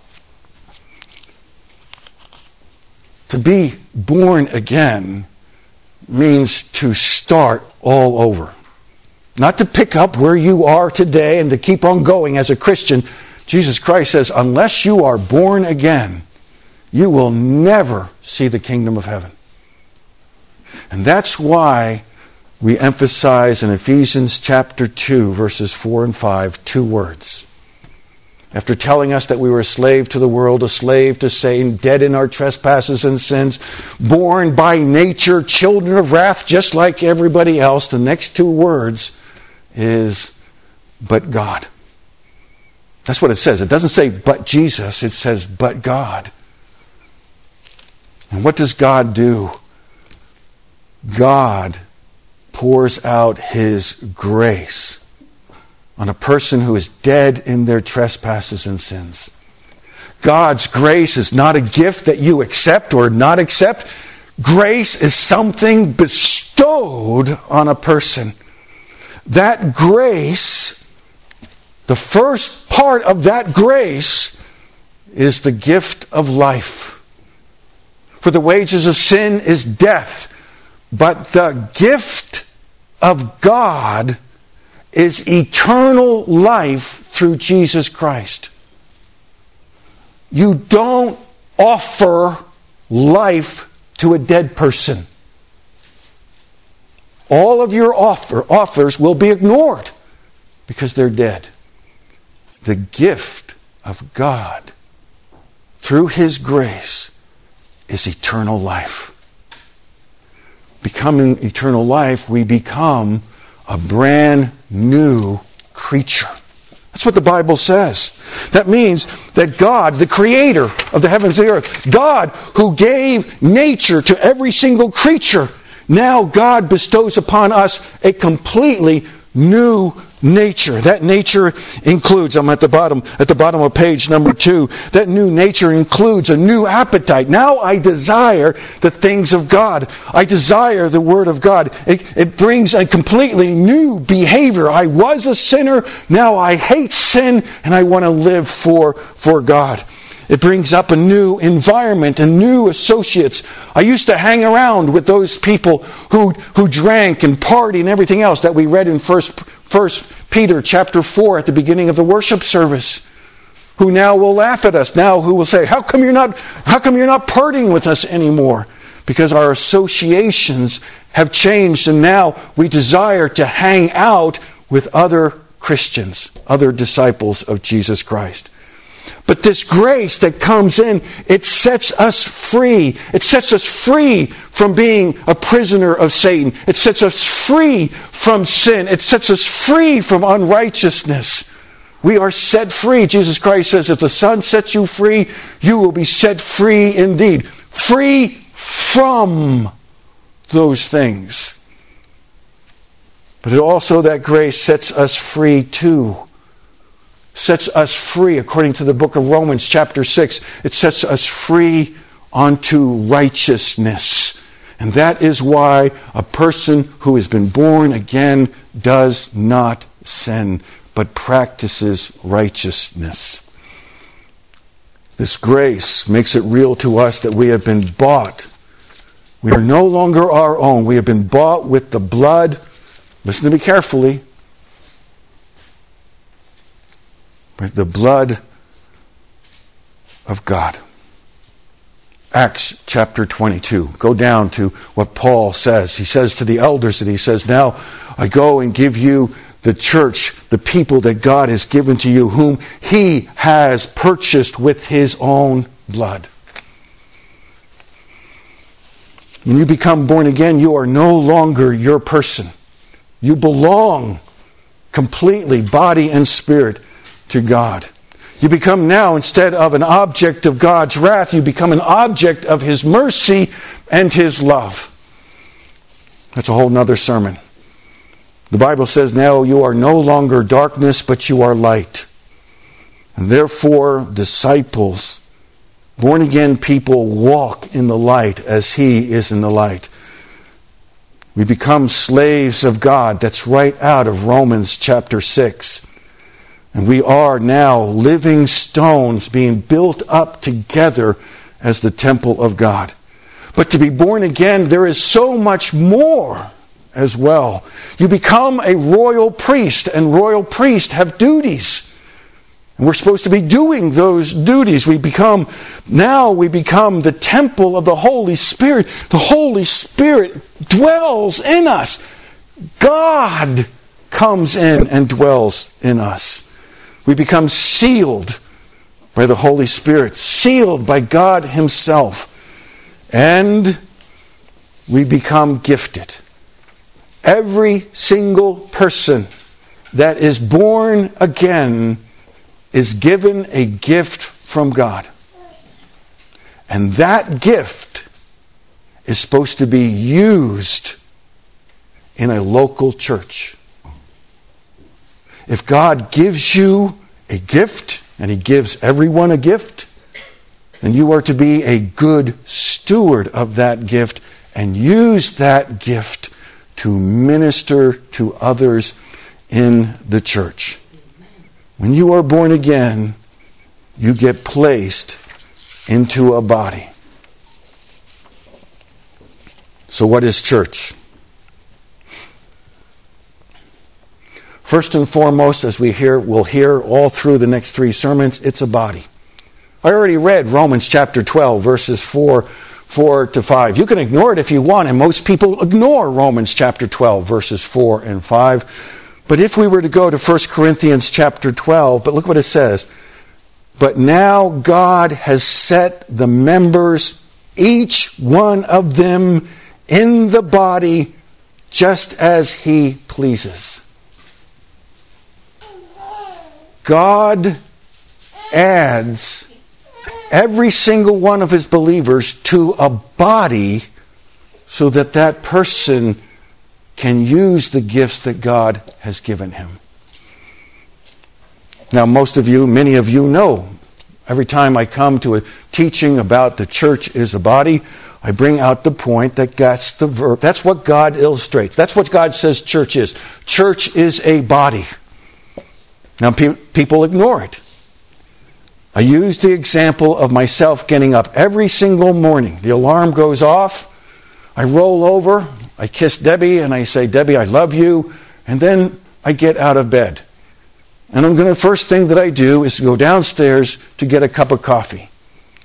To be born again means to start all over. Not to pick up where you are today and to keep on going as a Christian. Jesus Christ says, unless you are born again, you will never see the kingdom of heaven. And that's why we emphasize in Ephesians chapter two, verses four and five, two words. After telling us that we were a slave to the world, a slave to Satan, dead in our trespasses and sins, born by nature, children of wrath, just like everybody else, the next two words is, but God. That's what it says. It doesn't say, but Jesus. It says, but God. And what does God do? God pours out His grace on a person who is dead in their trespasses and sins. God's grace is not a gift that you accept or not accept. Grace is something bestowed on a person. That grace, the first part of that grace, is the gift of life. For the wages of sin is death, but the gift of God is eternal life through Jesus Christ. You don't offer life to a dead person. All of your offer, offers will be ignored because they're dead. The gift of God through His grace is eternal life. Becoming eternal life, we become a brand new creature. That's what the Bible says. That means that God, the creator of the heavens and the earth, God who gave nature to every single creature, now God bestows upon us a completely new nature. That nature includes, I'm at the bottom, at the bottom of page number two, that new nature includes a new appetite. Now I desire the things of God. I desire the Word of God. It, it brings a completely new behavior. I was a sinner, now I hate sin, and I want to live for, for God. It brings up a new environment and new associates. I used to hang around with those people who who drank and partied and everything else that we read in First First Peter chapter four at the beginning of the worship service. Who now will laugh at us. Now who will say, "How come you're not? How come you're not partying with us anymore?" because our associations have changed, and now we desire to hang out with other Christians, other disciples of Jesus Christ. But this grace that comes in, it sets us free. It sets us free from being a prisoner of Satan. It sets us free from sin. It sets us free from unrighteousness. We are set free. Jesus Christ says, if the Son sets you free, you will be set free indeed. Free from those things. But it also, that grace sets us free too. Sets us free, according to the book of Romans chapter six. It sets us free unto righteousness. And that is why a person who has been born again does not sin, but practices righteousness. This grace makes it real to us that we have been bought. We are no longer our own. We have been bought with the blood. Listen to me carefully. With the blood of God. Acts chapter twenty-two. Go down to what Paul says. He says to the elders that he says, now I go and give you the church, the people that God has given to you, whom he has purchased with his own blood. When you become born again, you are no longer your person. You belong completely, body and spirit, to God. You become now, instead of an object of God's wrath, you become an object of his mercy and his love. That's a whole nother sermon. The Bible says now you are no longer darkness, but you are light. And therefore, disciples, born again people, walk in the light as he is in the light. We become slaves of God. That's right out of Romans chapter six. And we are now living stones being built up together as the temple of God. But to be born again, there is so much more as well. You become a royal priest, and royal priests have duties. And we're supposed to be doing those duties. We become, now we become the temple of the Holy Spirit. The Holy Spirit dwells in us. God comes in and dwells in us. We become sealed by the Holy Spirit, sealed by God himself. And we become gifted. Every single person that is born again is given a gift from God. And that gift is supposed to be used in a local church. If God gives you a gift, and he gives everyone a gift, then you are to be a good steward of that gift and use that gift to minister to others in the church. When you are born again, you get placed into a body. So what is church? First and foremost, as we hear, we'll hear all through the next three sermons, it's a body. I already read Romans chapter twelve, verses four, four to five. You can ignore it if you want, and most people ignore Romans chapter twelve, verses four and five. But if we were to go to First Corinthians chapter twelve, but look what it says. But now God has set the members, each one of them, in the body, just as he pleases. God adds every single one of his believers to a body so that that person can use the gifts that God has given him. Now, most of you, many of you know, every time I come to a teaching about the church is a body, I bring out the point that that's the verb. That's what God illustrates. That's what God says church is. Church is a body. Now, pe- people ignore it. I use the example of myself getting up every single morning. The alarm goes off. I roll over. I kiss Debbie and I say, Debbie, I love you. And then I get out of bed. And I'm going to, first thing that I do is to go downstairs to get a cup of coffee.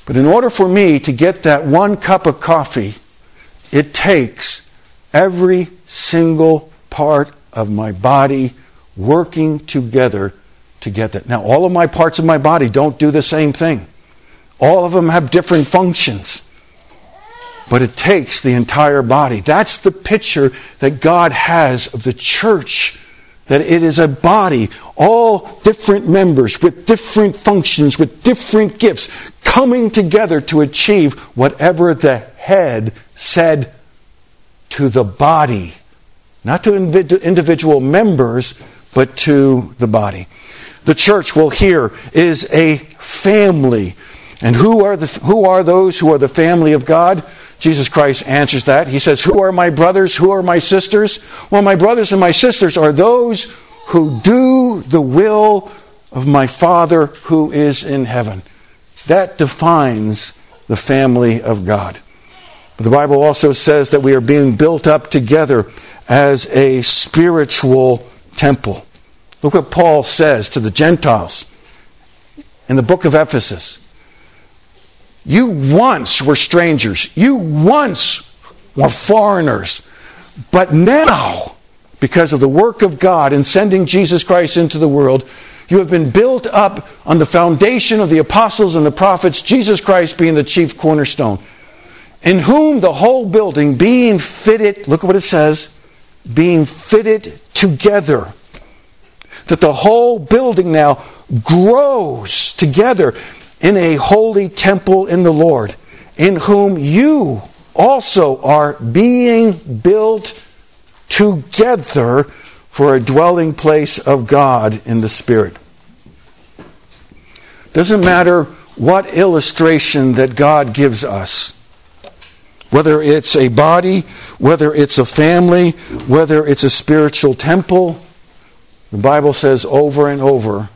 But in order for me to get that one cup of coffee, it takes every single part of my body working together to get that. Now, all of my parts of my body don't do the same thing. All of them have different functions. But it takes the entire body. That's the picture that God has of the church. That it is a body, all different members with different functions, with different gifts, coming together to achieve whatever the head said to the body. Not to individual members, but to the body. The church, we'll hear, is a family. And who are the who are those who are the family of God? Jesus Christ answers that. He says, who are my brothers? Who are my sisters? Well, my brothers and my sisters are those who do the will of my Father who is in heaven. That defines the family of God. But the Bible also says that we are being built up together as a spiritual temple. Look what Paul says to the Gentiles in the book of Ephesus. You once were strangers. You once were foreigners. But now, because of the work of God in sending Jesus Christ into the world, you have been built up on the foundation of the apostles and the prophets, Jesus Christ being the chief cornerstone, in whom the whole building being fitted, look at what it says, being fitted together. That the whole building now grows together in a holy temple in the Lord, in whom you also are being built together for a dwelling place of God in the Spirit. Doesn't matter what illustration that God gives us, whether it's a body, whether it's a family, whether it's a spiritual temple, the Bible says over and over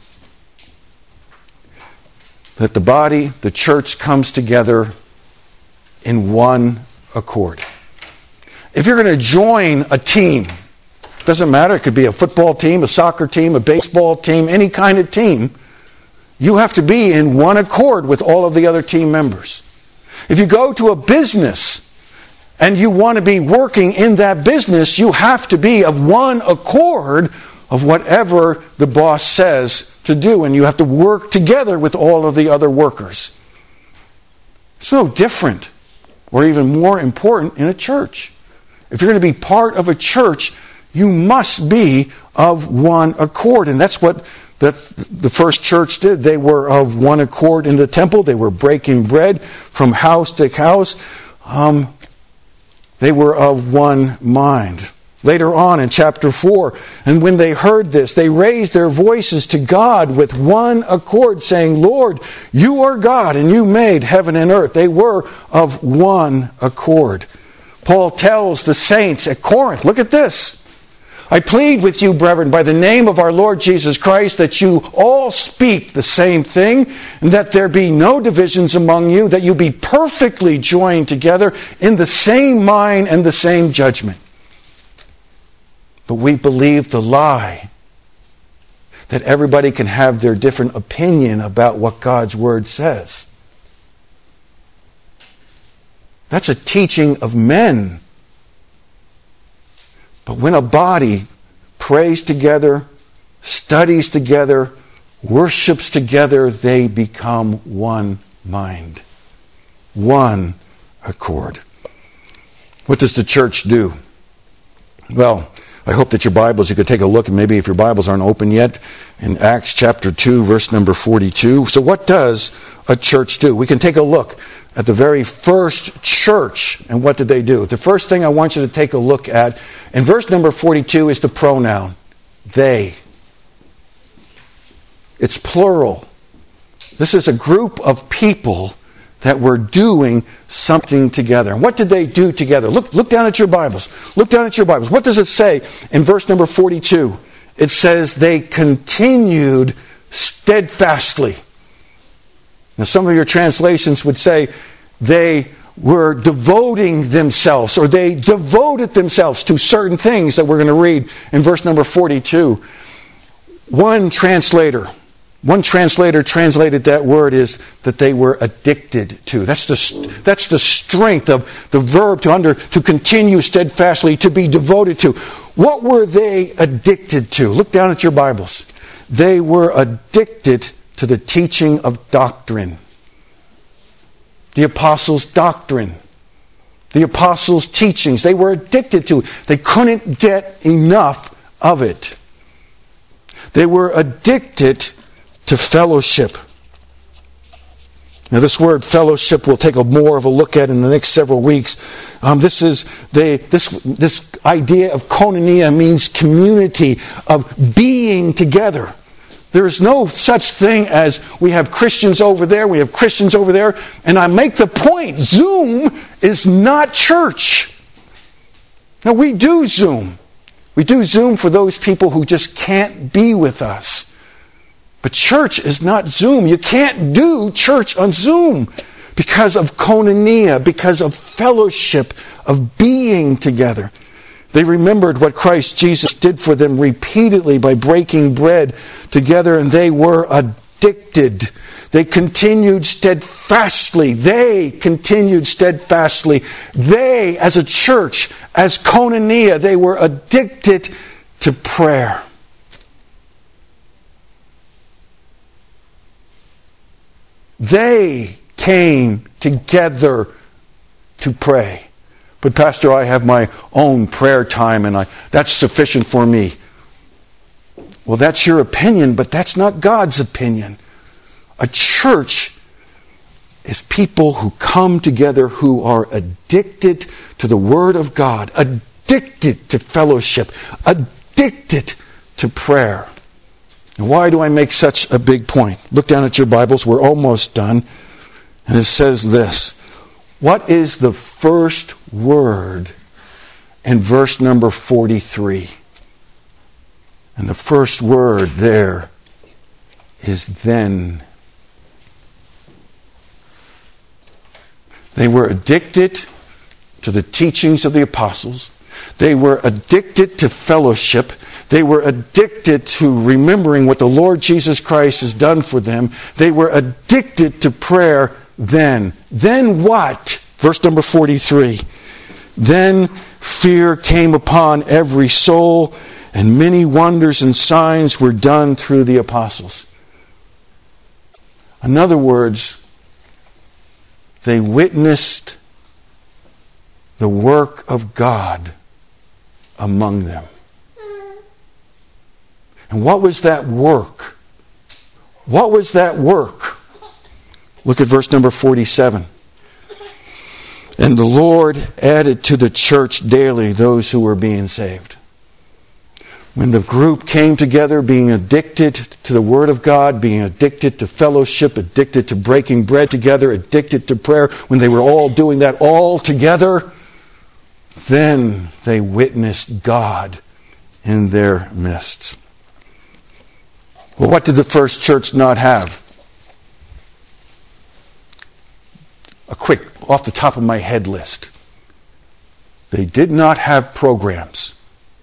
that the body, the church, comes together in one accord. If you're going to join a team, doesn't matter, it could be a football team, a soccer team, a baseball team, any kind of team, you have to be in one accord with all of the other team members. If you go to a business and you want to be working in that business, you have to be of one accord of whatever the boss says to do, and you have to work together with all of the other workers. It's no different, or even more important, in a church. If you're going to be part of a church, you must be of one accord, and that's what the, the first church did. They were of one accord in the temple. They were breaking bread from house to house. Um, they were of one mind. Later on in chapter four, and when they heard this, they raised their voices to God with one accord, saying, Lord, you are God, and you made heaven and earth. They were of one accord. Paul tells the saints at Corinth, look at this. I plead with you, brethren, by the name of our Lord Jesus Christ, that you all speak the same thing, and that there be no divisions among you, that you be perfectly joined together in the same mind and the same judgment. But we believe the lie that everybody can have their different opinion about what God's Word says. That's a teaching of men. But when a body prays together, studies together, worships together, they become one mind, one accord. What does the church do? Well, I hope that your Bibles, you could take a look, and maybe if your Bibles aren't open yet, in Acts chapter two, verse number forty-two. So what does a church do? We can take a look at the very first church, and what did they do? The first thing I want you to take a look at, in verse number forty-two, is the pronoun, they. It's plural. This is a group of people that were doing something together. And what did they do together? Look, look down at your Bibles. Look down at your Bibles. What does it say in verse number forty-two? It says they continued steadfastly. Now, some of your translations would say they were devoting themselves, or they devoted themselves to certain things that we're going to read in verse number forty-two. One translator One translator translated that word is that they were addicted to. That's the, that's the strength of the verb to under to continue steadfastly, to be devoted to. What were they addicted to? Look down at your Bibles. They were addicted to the teaching of doctrine. The apostles' doctrine. The apostles' teachings. They were addicted to it. They couldn't get enough of it. They were addicted to fellowship. Now, this word fellowship we'll take a more of a look at in the next several weeks. Um, this is they this this idea of koinonia means community, of being together. There is no such thing as we have Christians over there, we have Christians over there, and I make the point: Zoom is not church. Now, we do Zoom. We do Zoom for those people who just can't be with us. But church is not Zoom. You can't do church on Zoom because of koinonia, because of fellowship, of being together. They remembered what Christ Jesus did for them repeatedly by breaking bread together, and they were addicted. They continued steadfastly. They continued steadfastly. They, as a church, as koinonia, they were addicted to prayer. They came together to pray. But Pastor, I have my own prayer time and I, that's sufficient for me. Well, that's your opinion, but that's not God's opinion. A church is people who come together who are addicted to the Word of God, addicted to fellowship, addicted to prayer. And why do I make such a big point? Look down at your Bibles. We're almost done. And it says this. What is the first word in verse number forty-three? And the first word there is then. They were addicted to the teachings of the apostles. They were addicted to fellowship. They were addicted to remembering what the Lord Jesus Christ has done for them. They were addicted to prayer then. Then what? Verse number forty-three. Then fear came upon every soul, and many wonders and signs were done through the apostles. In other words, they witnessed the work of God among them. And what was that work? What was that work? Look at verse number forty-seven. And the Lord added to the church daily those who were being saved. When the group came together, being addicted to the Word of God, being addicted to fellowship, addicted to breaking bread together, addicted to prayer, when they were all doing that all together, then they witnessed God in their midst. Well, what did the first church not have? A quick, off the top of my head list. They did not have programs.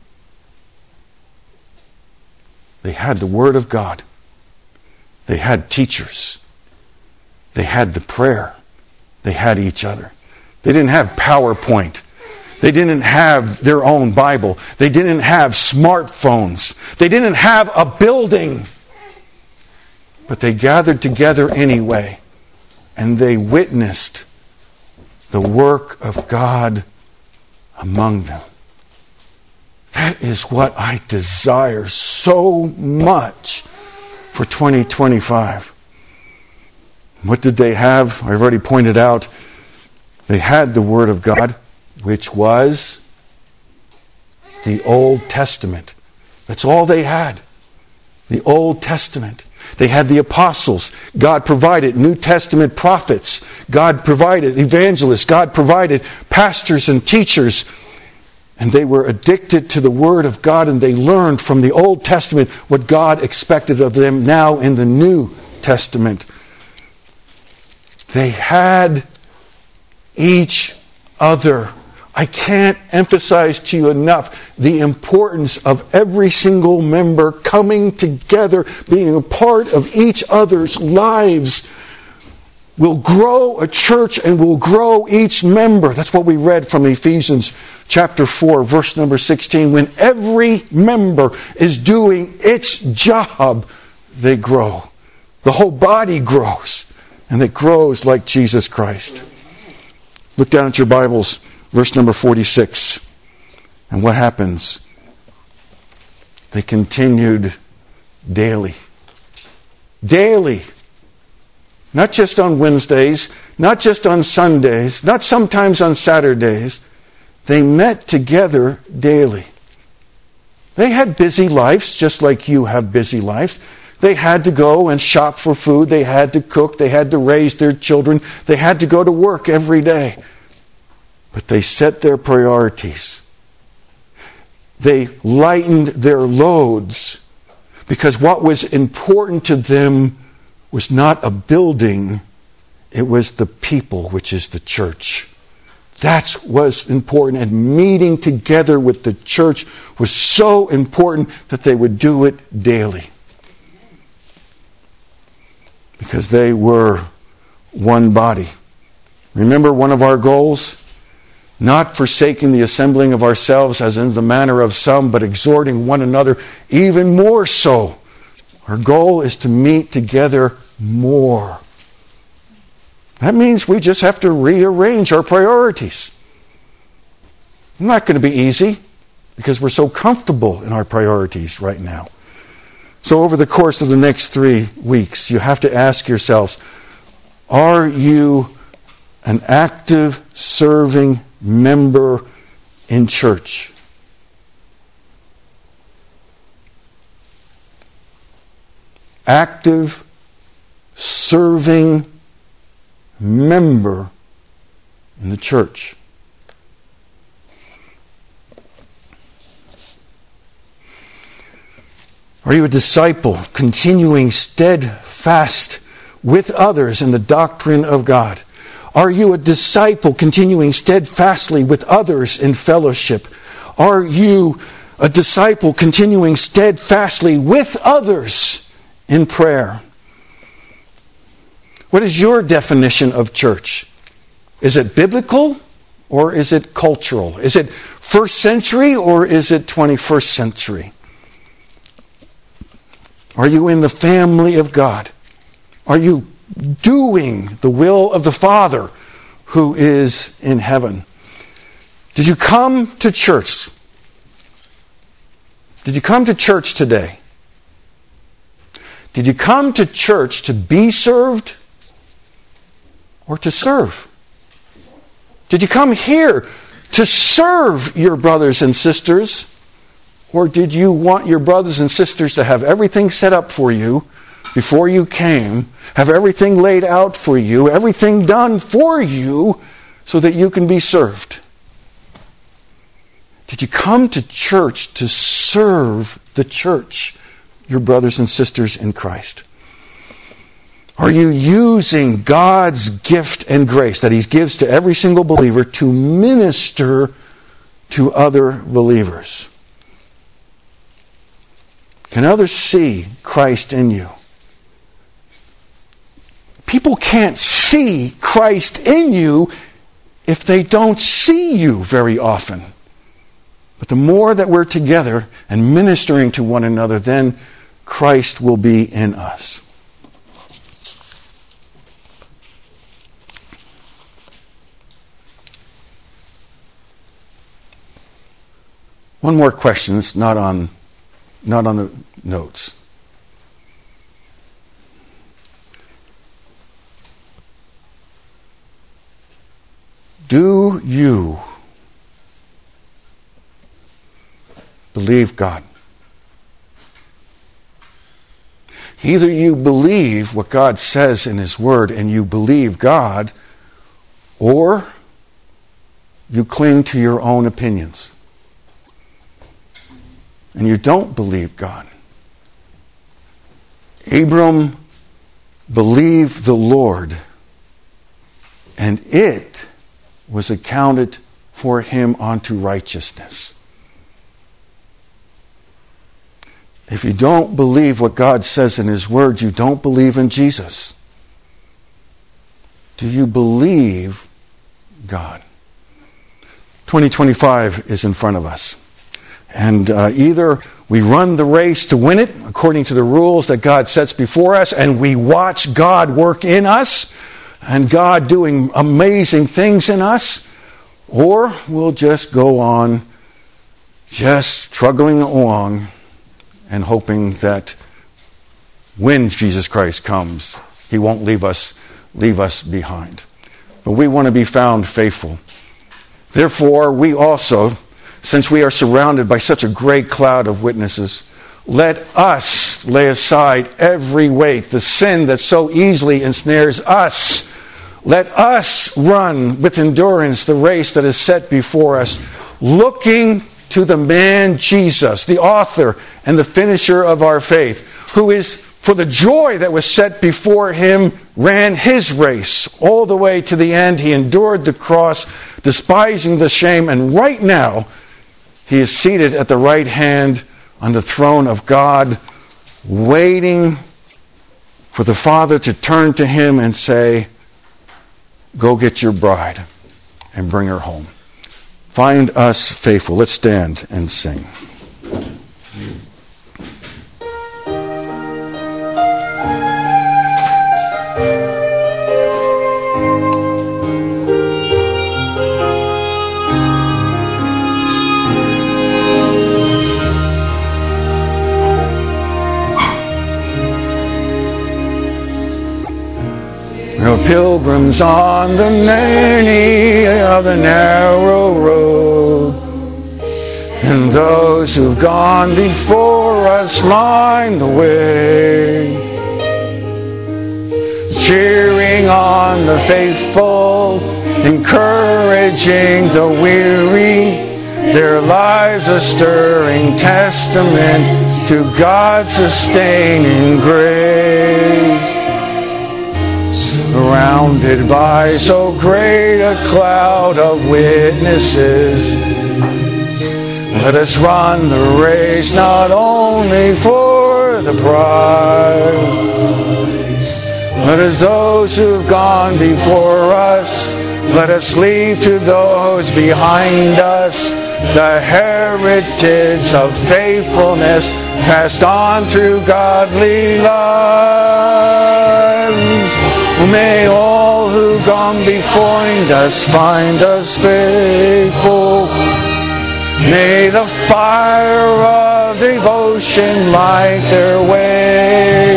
They had the Word of God. They had teachers. They had the prayer. They had each other. They didn't have PowerPoint. They didn't have their own Bible. They didn't have smartphones. They didn't have a building. But they gathered together anyway, and they witnessed the work of God among them. That is what I desire so much for twenty twenty-five. What did they have? I've already pointed out. They had the Word of God, which was the Old Testament. That's all they had. The Old Testament. They had the apostles. God provided New Testament prophets. God provided evangelists. God provided pastors and teachers. And they were addicted to the Word of God, and they learned from the Old Testament what God expected of them now in the New Testament. They had each other. I can't emphasize to you enough the importance of every single member coming together, being a part of each other's lives. Will grow a church and will grow each member. That's what we read from Ephesians chapter four, verse number sixteen. When every member is doing its job, they grow. The whole body grows, and it grows like Jesus Christ. Look down at your Bibles, verse number forty-six. And what happens? They continued daily. Daily. Not just on Wednesdays, not just on Sundays, not sometimes on Saturdays. They met together daily. They had busy lives, just like you have busy lives. They had to go and shop for food. They had to cook. They had to raise their children. They had to go to work every day. But they set their priorities. They lightened their loads because what was important to them was not a building, it was the people, which is the church. That's what's important. And meeting together with the church was so important that they would do it daily. Because they were one body. Remember one of our goals? Not forsaking the assembling of ourselves as in the manner of some, but exhorting one another even more so. Our goal is to meet together more. That means we just have to rearrange our priorities. It's not going to be easy because we're so comfortable in our priorities right now. So over the course of the next three weeks, you have to ask yourselves, are you an active, serving member in church? Active, serving member in the church. Are you a disciple continuing steadfast with others in the doctrine of God? Are you a disciple continuing steadfastly with others in fellowship? Are you a disciple continuing steadfastly with others in prayer? What is your definition of church? Is it biblical or is it cultural? Is it first century or is it twenty-first century? Are you in the family of God? Are you doing the will of the Father who is in heaven? Did you come to church? Did you come to church today? Did you come to church to be served or to serve? Did you come here to serve your brothers and sisters? Or did you want your brothers and sisters to have everything set up for you before you came, have everything laid out for you, everything done for you so that you can be served? Did you come to church to serve the church, your brothers and sisters in Christ? Are you using God's gift and grace that He gives to every single believer to minister to other believers? Can others see Christ in you? People can't see Christ in you if they don't see you very often. But the more that we're together and ministering to one another, then Christ will be in us. One more question. It's not on Not on the notes. Do you believe God? Either you believe what God says in His Word and you believe God, or you cling to your own opinions. And you don't believe God. Abram believed the Lord, and it was accounted for him unto righteousness. If you don't believe what God says in his word, you don't believe in Jesus. Do you believe God? twenty twenty-five is in front of us. And uh, either we run the race to win it according to the rules that God sets before us, and we watch God work in us and God doing amazing things in us, or we'll just go on just struggling along and hoping that when Jesus Christ comes, he won't leave us leave us behind. But we want to be found faithful. Therefore, we also, since we are surrounded by such a great cloud of witnesses, let us lay aside every weight, the sin that so easily ensnares us. Let us run with endurance the race that is set before us, looking to the man Jesus, the author and the finisher of our faith, who is, for the joy that was set before him, ran his race all the way to the end. He endured the cross, despising the shame, and right now he is seated at the right hand on the throne of God, waiting for the Father to turn to him and say, go get your bride and bring her home. Find us faithful. Let's stand and sing. Pilgrims on the many of the narrow road, and those who've gone before us line the way, cheering on the faithful, encouraging the weary, their lives a stirring testament to God's sustaining grace. Surrounded by so great a cloud of witnesses, let us run the race not only for the prize, but as those who've gone before us, let us leave to those behind us the heritage of faithfulness passed on through godly lives. May all who've gone before us find us faithful. May the fire of devotion light their way.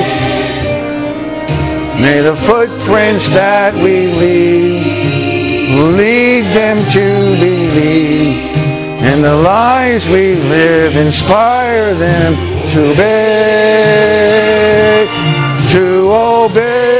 May the footprints that we leave lead them to believe. And the lives we live inspire them to obey, to obey.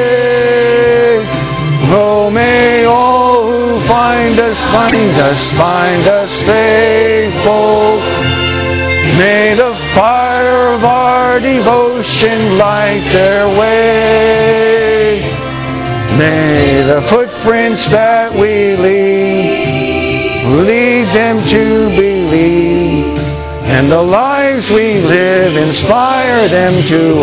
Oh, may all who find us, find us, find us faithful. May the fire of our devotion light their way. May the footprints that we leave lead them to believe, and the lives we live inspire them to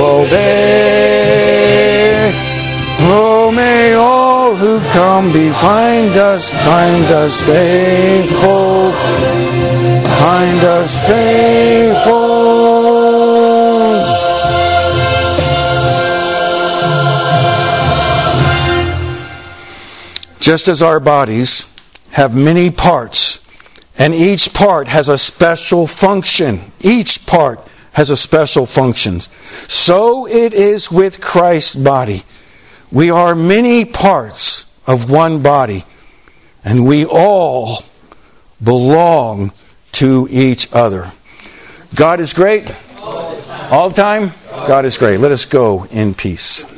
obey. Oh, may all who come be find us, find us faithful, find us faithful. Just as our bodies have many parts, and each part has a special function. Each part has a special function. So it is with Christ's body. We are many parts of one body, and we all belong to each other. God is great. All the time. God is great. Let us go in peace.